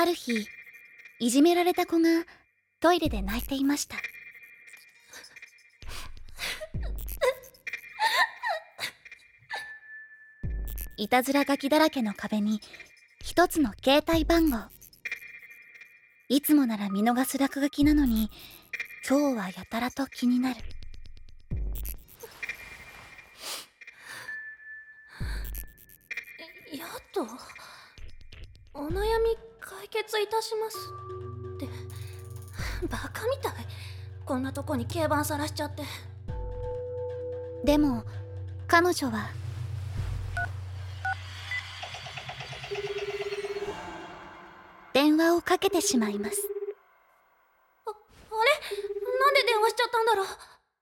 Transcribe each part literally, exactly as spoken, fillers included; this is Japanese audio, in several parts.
ある日、いじめられた子がトイレで泣いていました。いたずら書きだらけの壁に一つの携帯番号。いつもなら見逃す落書きなのに、今日はやたらと気になる。 やっとお悩み解決いたしますってバカみたい。こんなとこに軽バンさらしちゃって。 でも彼女は電話をかけてしまいます。 あ、あれなんで電話しちゃったんだろう。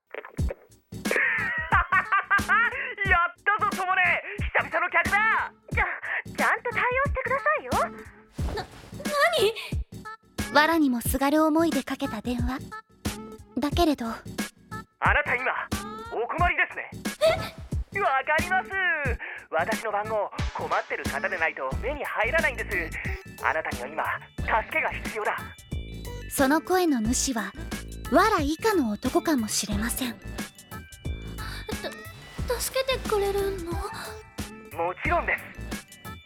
やったぞともね、久々の客だ。 ちゃちゃんと対応してくださいよ。 な、何？ 藁にもすがる思いでかけた電話だけれど、 あなた今お困りですね。え？わかります。私の番号、困ってる方でないと目に入らないんです。あなたには今助けが必要だ。 その声の主は藁以下の男かもしれません。 た助けてくれるの？ もちろんです。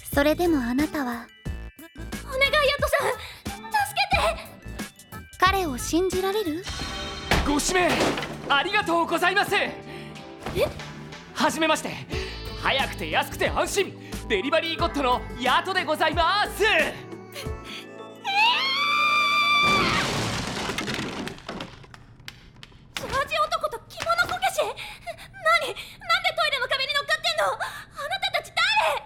それでもあなたは、 お願いヤトさん、助けて。 彼を信じられる？ ご指名ありがとうございます。え？はじめまして。早くて安くて安心、デリバリーゴッドのヤトでございます。えージャージ男と着物こけし。何？なんでトイレの壁に乗っかってんの？あなたたち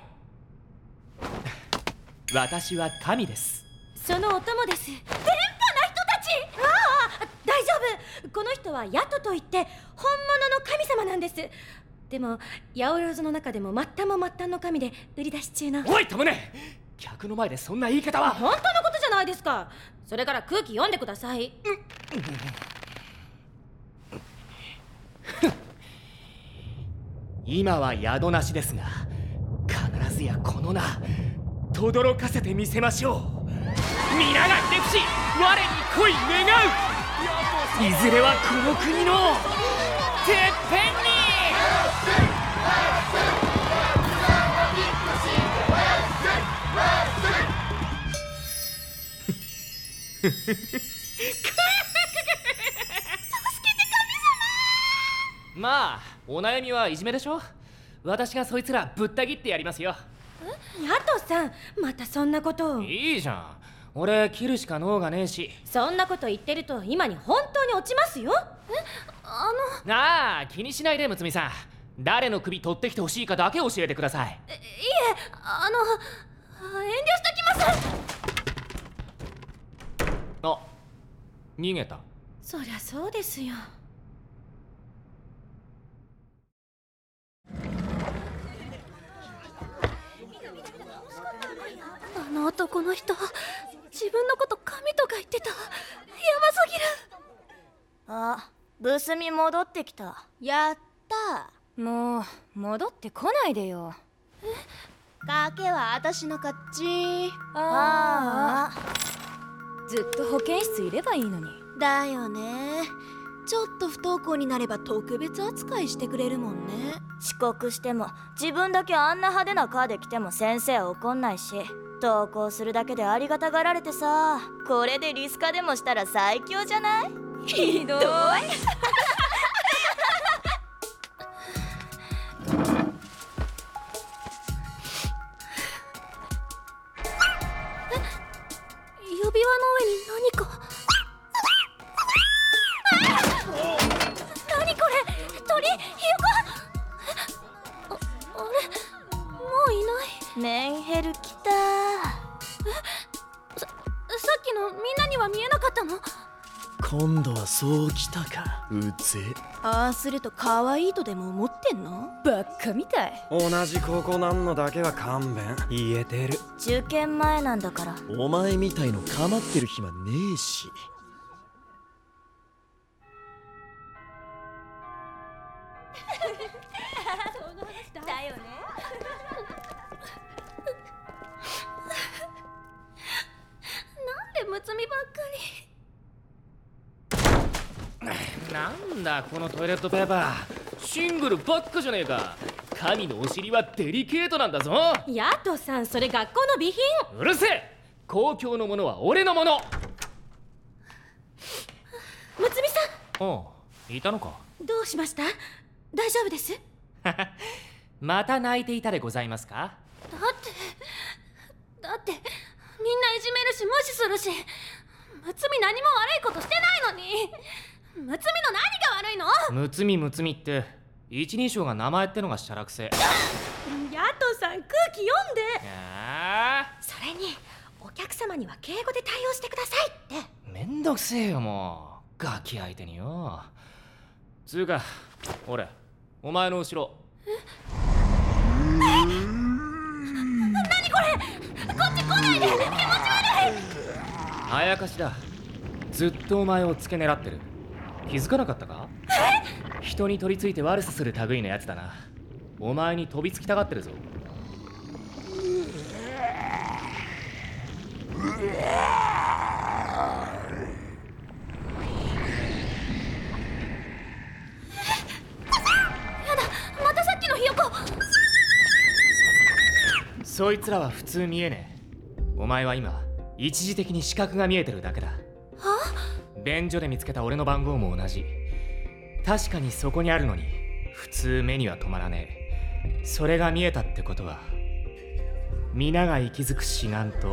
誰？ 私は神です。 そのお供です。電波な人たち。ああ、大丈夫。この人はヤトといって本物の神様なんです。でも八百万の中でも末端も末端の神で売り出し中の。 おいともね、客の前でそんな言い方は。 本当のことじゃないですか。それから空気読んでください。 今は宿なしですが、必ずやこの名轟かせてみせましょう。皆がひれ伏し我に恋願う。いずれはこの国のてっぺんに。助けて神様。まあお悩みはいじめでしょ。私がそいつらぶった切ってやりますよ。 え？ヤトさん、またそんなことを。 いいじゃん、俺切るしか能がねえし。 そんなこと言ってると今に本当に落ちますよ。え？あのああ、気にしないでむつみさん。誰の首取ってきてほしいかだけ教えてください。 えいえ、あの遠慮しときます。 あ、逃げた。 そりゃそうですよ。あの男の人、自分のこと神とか言ってた。やばすぎる。 あ、ブスミ戻ってきた。やった。もう戻ってこないでよ。え？賭けは私の勝ち。ああ、 ずっと保健室いればいいのに。 だよね。ちょっと不登校になれば特別扱いしてくれるもんね。遅刻しても自分だけあんな派手なカーで来ても先生は怒んないし、登校するだけでありがたがられてさ、これでリスカでもしたら最強じゃない？ひどい。 指輪の上に何か。何これ？鳥？ひよこ？あ、あれ？もういない。 メンヘル来た。 え？さ、さっきのみんなには見えなかったの？ 今度はそうきたか、うぜ。 ああすると可愛いとでも思ってんの？バカみたい。 同じ高校なんのだけは勘弁。言えてる。 受験前なんだから。 お前みたいの構ってる暇ねえし。 だよね。 あむつみばっかり。 なんだこのトイレットペーパー、シングルばっかじゃねえか。神のお尻はデリケートなんだぞ。 ヤトさん、それ学校の備品。 うるせえ。公共のものは俺のもの。 むつみさん。 おう、いたのか。 どうしました？大丈夫です。 また泣いていたでございますか。 だってだってみんないじめるし無視するし、むつみ何も悪いことしてないのに。むつみの何が悪いの？ むつみむつみって一人称が名前ってのがしゃらくせ。 ヤトさん、空気読んで。 あそれにお客様には敬語で対応してくださいって。 めんどくせえよもう、ガキ相手によ。つうか俺お前の後ろ。 何これ、こっち来ないで、気持ち悪い。 あやかしだ。ずっとお前を付け狙ってる。気づかなかったか？人に取り付いて悪さする類のやつだな。お前に飛びつきたがってるぞ。 またさっきのひよこ。 そいつらは普通見えねえ。お前は今一時的に視覚が見えてるだけだ。 は？ 便所で見つけた俺の番号も同じ。確かにそこにあるのに普通目には止まらねえ。それが見えたってことは皆が息づく志願と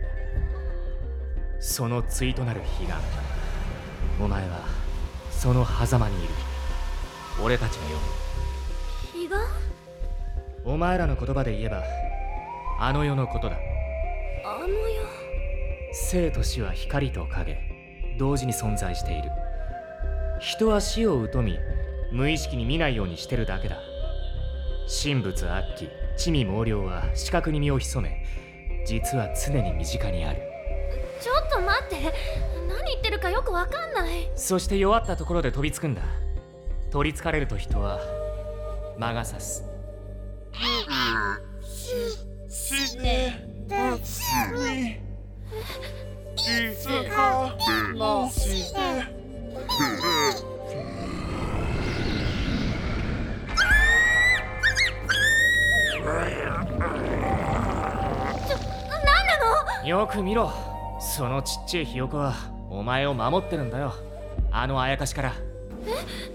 その対となる悲願。お前はその狭間にいる。俺たちのように。 悲願？ お前らの言葉で言えばあの世のことだ。 あの世。 生と死は光と影同時に存在している。人は死を疎み無意識に見ないようにしてるだけだ。神仏悪鬼地味猛量は視覚に身を潜め実は常に身近にある。 ちょっと待って、何言ってるかよくわかんない。 そして弱ったところで飛びつくんだ。取りつかれると人は魔が差す。 死ねたすみいつかなしてよく見ろ。そのちっちゃいひよこはお前を守ってるんだよ。あのあやかしから。 え？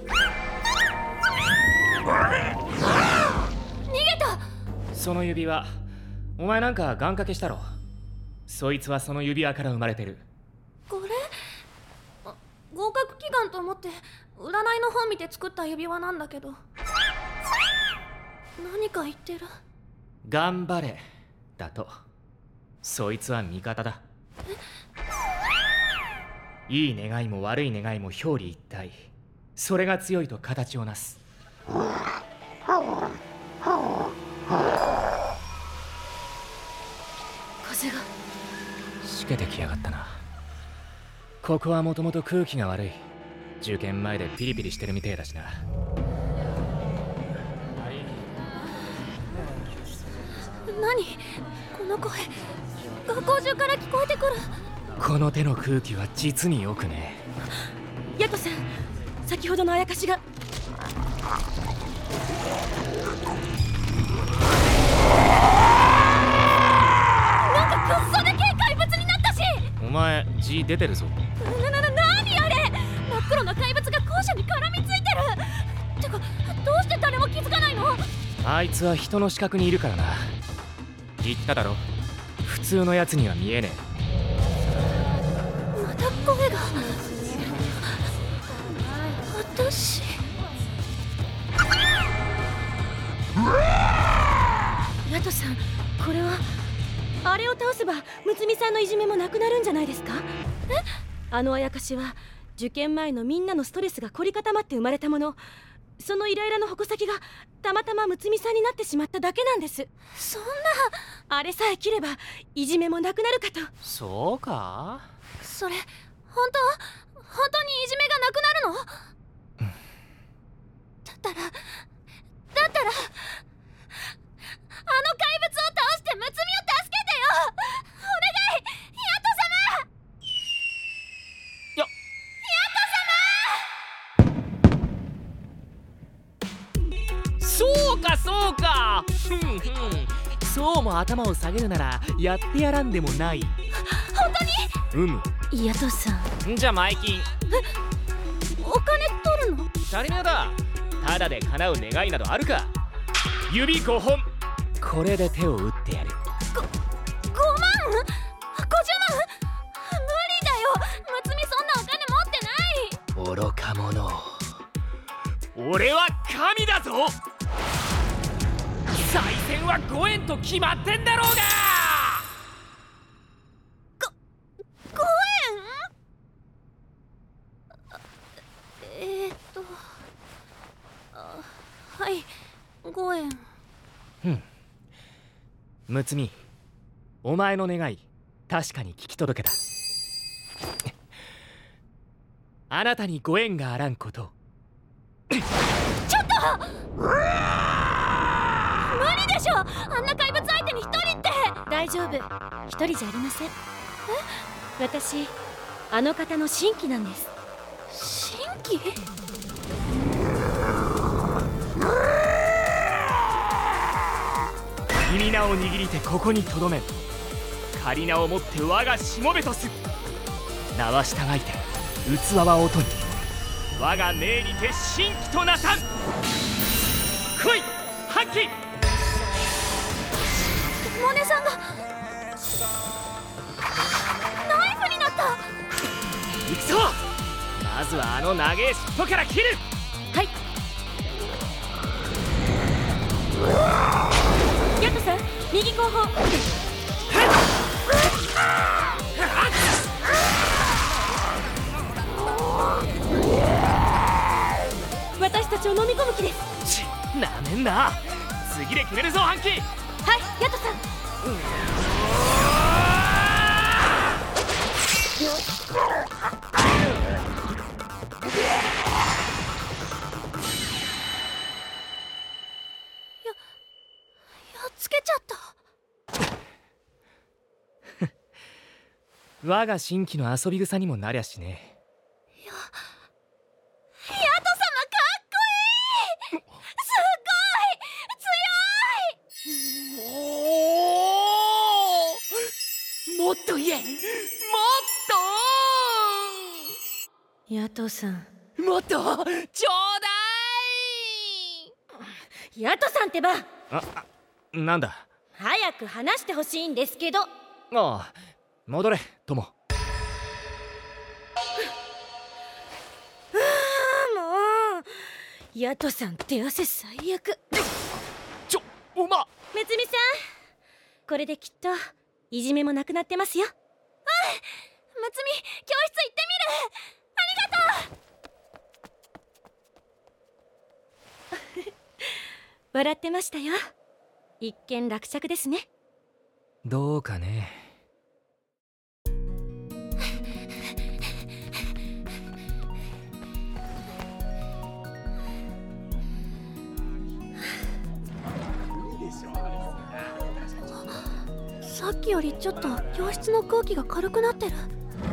逃げた。 その指輪お前なんか願掛けしたろ。そいつはその指輪から生まれてる。 これ合格祈願と思って占いの本見て作った指輪なんだけど、何か言ってる。 頑張れだと。そいつは味方だ。いい願いも悪い願いも表裏一体。それが強いと形をなす。 風がしけてきやがったな。ここはもともと空気が悪い。受験前でピリピリしてるみてえだしな。 何この声、学校中から聞こえてくる。 この手の空気は実によくね。 ヤトさん、先ほどのあやかしが。なんかくっそでけえ怪物になったし。 お前字出てるぞ。 ななな何あれ、真っ黒な怪物が校舎に絡みついてる。てかどうして誰も気づかないの？ あいつは人の視覚にいるからな。言っただろ、普通のやつには見えねまた声が。私ヤトさん、これはあれを倒せばむつみさんのいじめもなくなるんじゃないですか？え？あのあやかしは受験前のみんなのストレスが凝り固まって生まれたもの。そのイライラの矛先がたまたまむつみさんになってしまっただけなんです。そんな、あれさえ切ればいじめもなくなるかと。 そうか？ それ本当？本当にいじめがなくなるの？だったらだったらあの怪物を倒してむつみを助けてよ。お願い、ヤト様。 そうかそうか。ふんふん、そうも頭を下げるならやってやらんでもない。 本当に？ うむ。 ヤトさん。 じゃあ前金。 お金取るの？ 足りねえだ。ただで叶う願いなどあるか。指ごほん、これで手を打ってやる。 ご、ごまん？ごじゅうまん？無理だよ。むつみそんなお金持ってない。 愚か者。俺は神だぞ。再戦はごえんと決まってんだろうが。 ご、ごえん？えーっとあ、はい、ごえん。 ふん。むつみ、お前の願い確かに聞き届けた。あなたにご縁があらんこと。 ちょっと無理でしょ。あんな怪物相手に一人って。大丈夫、一人じゃありません。え、私あの方の新規なんです。新規？ 君名を握りてここにとどめん。仮名をもって我がしもべとす。名は従いて器は音に。我が命にて新規となさん。来いハッキー。 モネさんがナイフになった。 行くぞ。まずはあの長え尻尾から切る。 はい。ヤトさん、右後方。私たちを飲み込む気です。 ち、なめんな。次で決めるぞハンキー。 はい、ヤトさん。や、やっつけちゃった。 我が新規の遊び草にもなりゃしね。 や、ヤト様かっこいい。すごい強い。 おお、もっと言え、もっと。 ヤトさん、 もっとちょうだい。 ヤトさんってば。 あ、なんだ。 早く話してほしいんですけど。 ああ、戻れ友。 ああ、もうヤトさん手汗最悪。 ちょ、おま。 むつみさん、これできっといじめもなくなってますよ。あ、むつみ、教室行ってみる。ありがとう。笑ってましたよ。一見落着ですね。 どうかね。 さっきよりちょっと教室の空気が軽くなってる。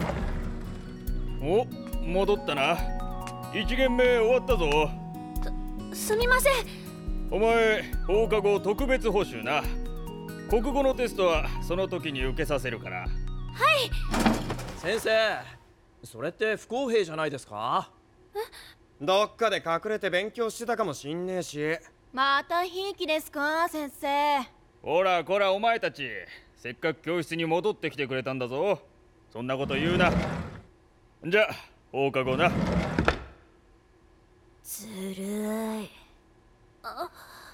お、戻ったな。一限目終わったぞ。 す、すみません。 お前、放課後特別補習な。国語のテストはその時に受けさせるから。はい。 先生、それって不公平じゃないですか？ え？どっかで隠れて勉強してたかもしんねえし。 またひいきですか、先生。 ほらこらお前たち、せっかく教室に戻ってきてくれたんだぞ。そんなこと言うな。じゃあ放課後な。 ずるい。あ、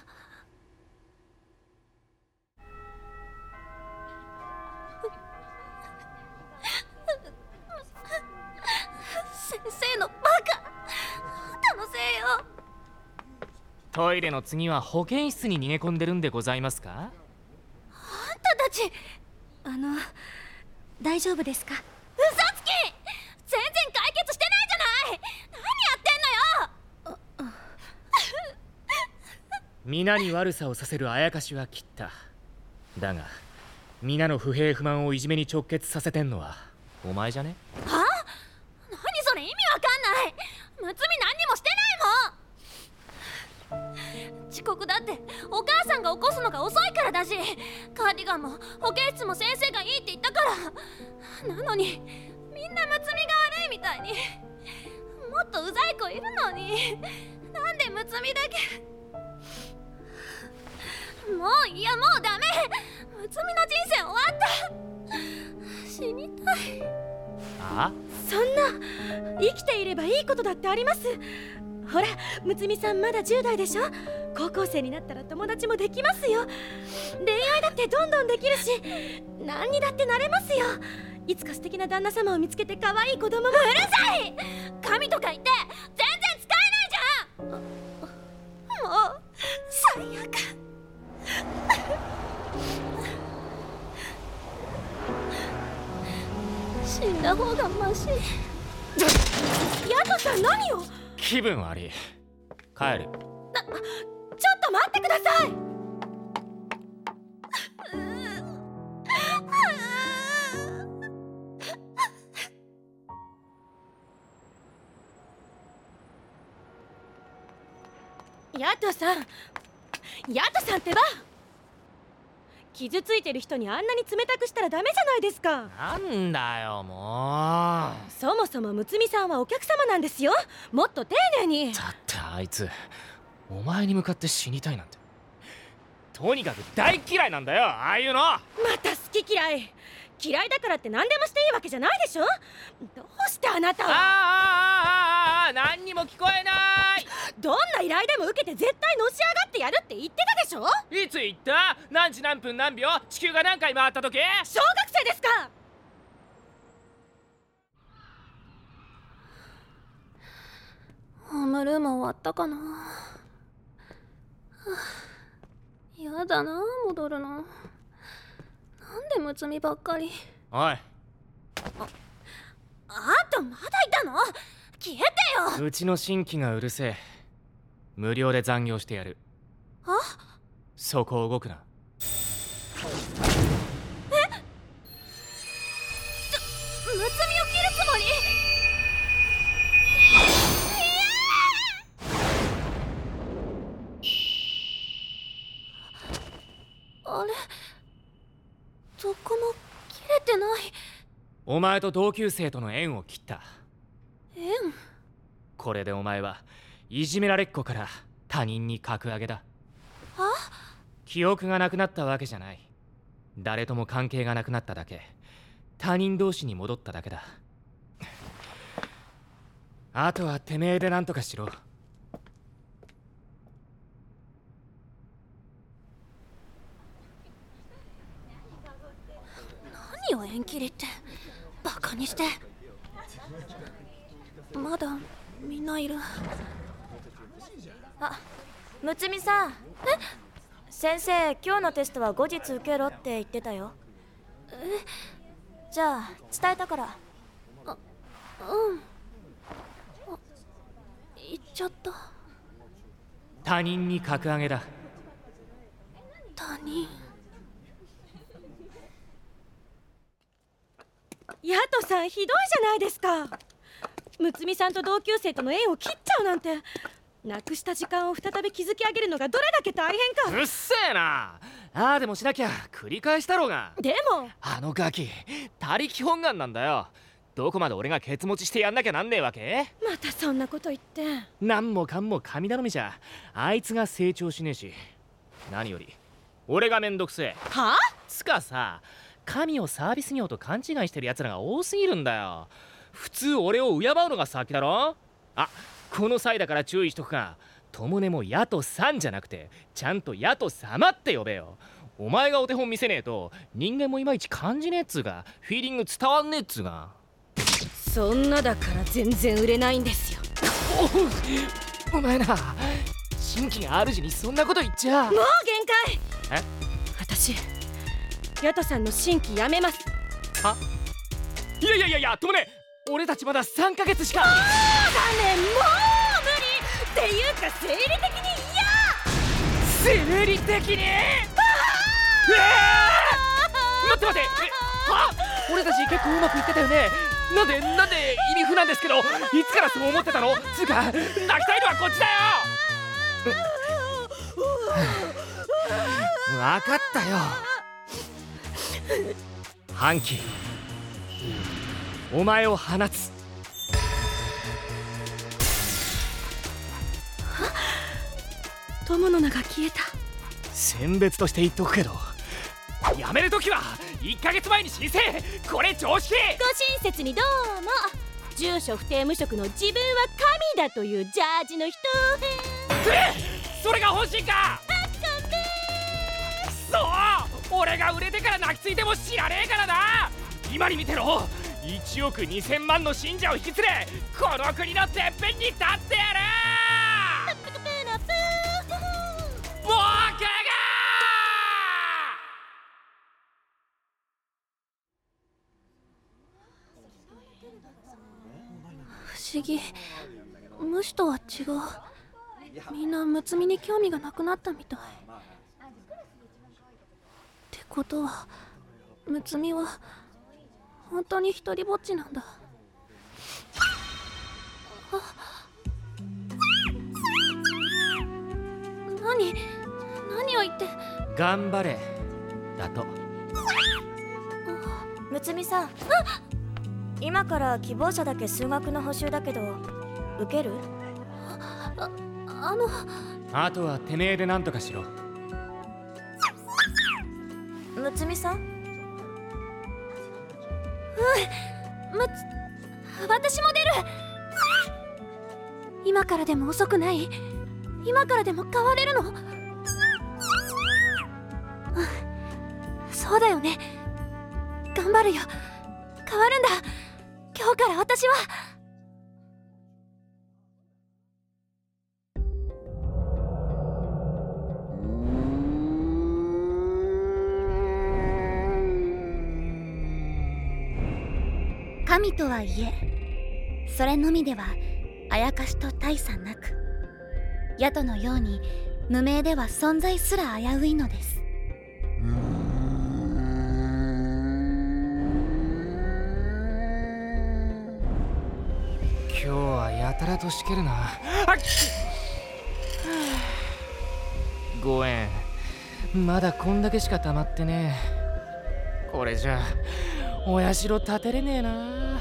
先生のバカ、あんたのせいよ。 トイレの次は保健室に逃げ込んでるんでございますか？ あんたたち、あの大丈夫ですか？嘘つき、全然解決してないじゃない。何やってんのよ。 皆に悪さをさせるあやかしは切った。だが皆の不平不満をいじめに直結させてんのはお前じゃね？ はあ？何それ、意味わかんない。むつみ何にもしてないもん。 遅刻だってお母さんが起こすのが遅いからだし、カーディガンも保健室も先生がいいって言ったから。なのにみんなむつみが悪いみたいに。もっとうざい子いるのに、なんでむつみだけ。もういや、もうダメ。むつみの人生終わった。死にたい。 あ？ そんな、生きていればいいことだってあります。ほら、むつみさんまだじゅう代でしょ。高校生になったら友達もできますよ。恋愛だってどんどんできるし、何にだってなれますよ。いつか素敵な旦那様を見つけて可愛い子供も。うるさい！神とか言って全然使えないじゃん。もう最悪。死んだ方がマシ。ヤトさん、何を。 気分悪い。帰る。 な、ちょっと待ってください。ヤトさん、ヤトさんってば。傷ついてる人にあんなに冷たくしたらダメじゃないですか。 なんだよもう。 そもそもむつみさんはお客様なんですよ。もっと丁寧に。 だってあいつお前に向かって死にたいなんて。とにかく大嫌いなんだよ、ああいうの。 また好き嫌い。嫌いだからって何でもしていいわけじゃないでしょ。どうしてあなたは。 ああああああ、何にも聞こえない。 どんな依頼でも受けて絶対のし上がってやるって言ってたでしょ。 いつ言った？何時何分何秒、地球が何回回った時？ 小学生ですか。ホームルーム終わったかな。やだな、戻るの。なんでむつみばっかり。 おい、 あ、あんたまだいたの？消えてよ。 うちの新規がうるせえ。無料で残業してやる。 あ？ そこ動くな。 え？むつみを切るつもり？あれ？どこも切れてない。 お前と同級生との縁を切った。 縁？ これでお前はいじめられっ子から他人に格上げだ。 あ？ 記憶がなくなったわけじゃない。誰とも関係がなくなっただけ。他人同士に戻っただけだ。あとはてめえで何とかしろ。 何を縁切りって、バカにして。まだみんないる。 あ、むつみさん。え？先生、今日のテストは後日受けろって言ってたよ。 え？ じゃあ伝えたから。 あ、うん。あ、言っちゃった。 他人に格上げだ。 他人。ヤトさん、ひどいじゃないですか。むつみさんと同級生との縁を切っちゃうなんて。なくした時間を再び築き上げるのがどれだけ大変か。 うっせえな。ああでもしなきゃ繰り返したろうが。 でもあのガキ他力本願なんだよ。どこまで俺がケツ持ちしてやんなきゃなんねえわけ？ またそんなこと言って。 何もかんも神頼みじゃあいつが成長しねえし、何より俺がめんどくせえ。 はあ？ つかさ、神をサービス業と勘違いしてる奴らが多すぎるんだよ。普通俺を敬うのが先だろ。あ、この際だから注意しとくが、ともねもヤトさんじゃなくてちゃんとヤト様って呼べよ。お前がお手本見せねえと人間もいまいち感じねえっつうが、フィーリング伝わんねえっつうが。 そんなだから全然売れないんですよ。 お, お前な、新規が主にそんなこと言っちゃ。もう限界。 え？ 私ヤトさんの新規やめます。 は？いやいやいやいや、ともね、俺たちまださんかげつしか。 もうダメ、もう無理っていうか生理的に嫌。生理的に？えー、待って待って、え、は？俺たち結構うまくいってたよね。なんでなんで意味不なんですけど、いつからそう思ってたの？つうか泣きたいのはこっちだよ。 わかったよ。ハンキー、お前を放つ。 友の名が消えた。 選別として言っとくけど、辞めるときはいっかげつまえに申請。これ常識。 ご親切にどうも。住所不定無職の自分は神だというジャージの人。 え、それが本心か。そう、俺が売れてから泣きついても知らねえからな。今に見てろ、いちおくにせんまんの信者を引き連れ、この国のてっぺんに立ってやる。僕が不思議、虫とは違う。みんなむつみに興味がなくなったみたい。ってことはむつみは本当に一人ぼっちなんだ。あ、何何を言って。 頑張れだと。 むつみさん、今から希望者だけ数学の補習だけど受ける？ あ、あのあとはてめえで何とかしろ。 むつみさん？うん、 むつ私も出る。今からでも遅くない。今からでも変われるの。うん、そうだよね。頑張るよ。変わるんだ。今日から私は。 神とはいえ、それのみではあやかしと大差なく、ヤトのように無名では存在すら危ういのです。 今日はやたらとしけるな。あっごえん、まだこんだけしか溜まってねえ。これじゃお社建てれねえな。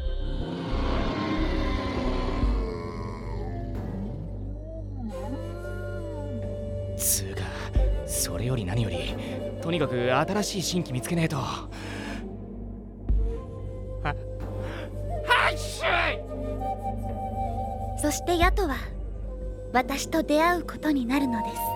つうか、それより何よりとにかく新しい新規見つけねえと。ははっしゃい。 そしてヤトは私と出会うことになるのです。